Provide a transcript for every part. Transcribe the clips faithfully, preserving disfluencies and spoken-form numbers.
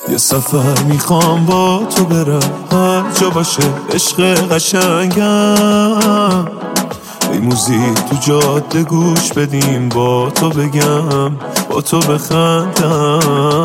یه سفر میخوام با تو برم، هر جا باشه عشق قشنگم. ای موزیک تو جاده گوش بدیم، با تو بگم با تو بخندم.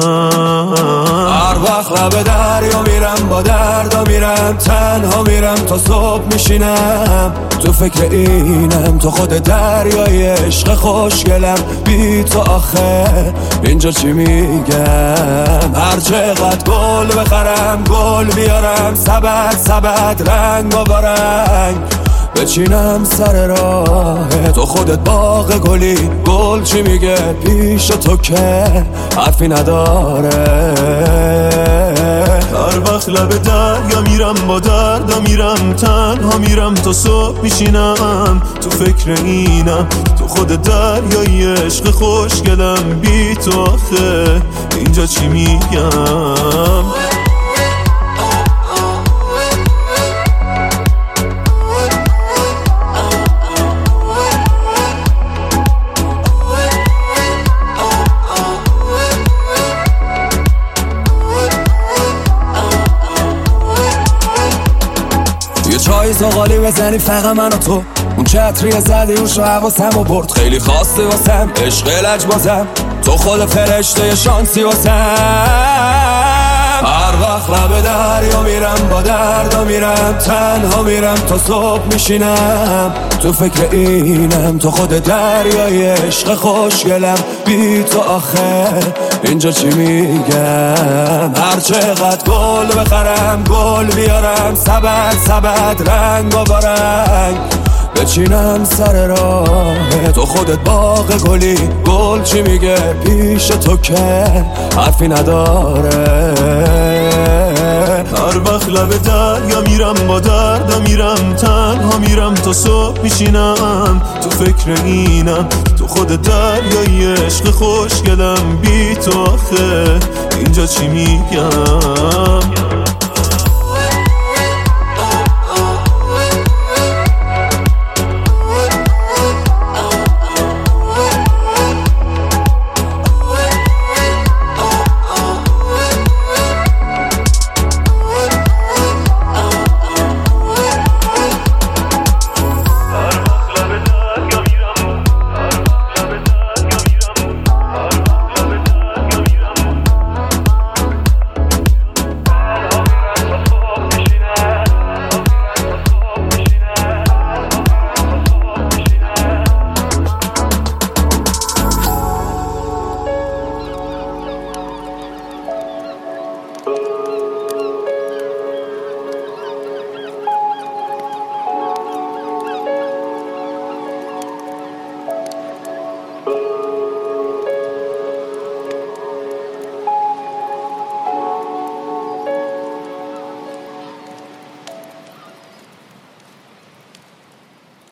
هر وقت لب دریا میرم با دردا میرم، تنها میرم تا صبح میشینم. تو فکر اینم تو خود دریای عشق خوشگلم. بی تو آخه اینجا چی میگم؟ هر چقدر گل بخرم گل بیارم، سبد سبد رنگ و رنگ بچینم سر راه تو. خودت باغ گلی، گل چی میگه پیش تو که حرفی نداره. هر وقت لب دریا میرم با دردا میرم، تنها میرم تا صبح میشینم. تو فکر اینم تو خود دریای عشق خوشگلم. بی تو آخه اینجا چی میگم؟ یه چای زغالی بزنی فقط من و تو، اون چتریه زدی روش و حواسم و برد. خیلی خواستی واسم عشق لج بازم، تو خود فرشته شانسی واسم. هر وقت لب دریا میرم با دردا میرم، تنها میرم تا صبح میشینم. تو فکر اینم تو خود دریای عشق خوشگلم. بی تو آخه اینجا چی میگم؟ هر چقدر گل بخرم گل بیارم، سبد سبد رنگ و رنگ بچینم سر راه تو. خودت باغ گلی، گل چی میگه پیش تو که حرفی نداره. هر وقت لب دریا میرم با دردا میرم، تنها میرم تا صبح میشینم. تو فکر اینم تو خود دریای عشق خوشگلم. بی تو آخه اینجا چی میگم؟